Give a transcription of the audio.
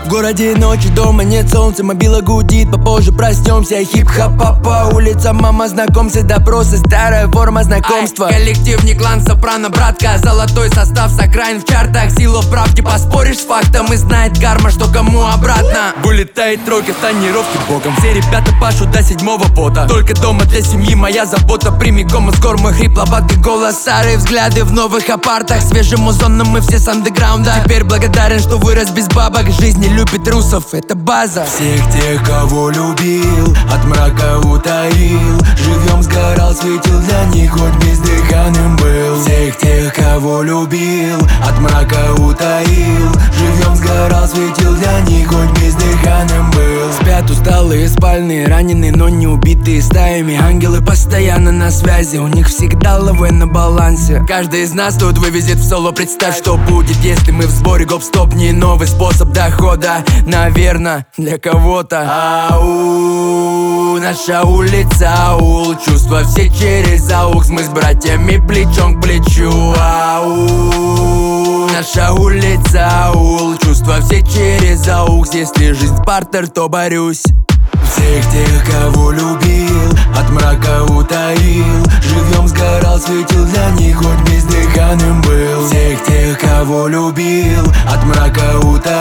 В городе ночи, дома нет солнца, мобила гудит, попозже проснемся. Хип-хоп по улицам, мама, знакомься, допросы, старая форма знакомства. Коллектив не клан Сопрано, братка, золотой состав с окраин в чартах. Сила в правде, поспоришь с фактом, и знает карма, что кому обратно. Вылетает тройка, тонировки боком. Все ребята пашут до 7-го пота. Только дома для семьи моя забота. Прямиком из гор мой хрипловатый голос. Старые взгляды в новых апартах. Свежим музоном мы все с андеграунда. Теперь благодарен, что вырос без бабок. Жизнь не любит русов, это база. Всех тех, кого любил, от мрака утаил. Живьем сгорал, светил для них, хоть бездыханным был. Всех тех, кого любил, от мрака утаил. Живьем сгорал, светил для них, хоть бездыханным был. Спят усталые, спальные, раненые, но не убитые стаями. Ангелы постоянно на связи, у них всегда лавы на балансе. Каждый из нас тут вывезет в соло. Представь, что будет, если мы в сборе. Гоп-стоп, не новый способ дохода, наверно, для кого-то. Ау, наша улица, аул. Чувства все через аук. Мы с братьями плечом к плечу. Ау, наша улица, аул. Чувства все через аук. Если жизнь партер, то борюсь. Всех тех, кого любил, от мрака утаил. Живьем сгорал, светил для них, хоть бездыханным был. Всех тех, кого любил, от мрака утаил.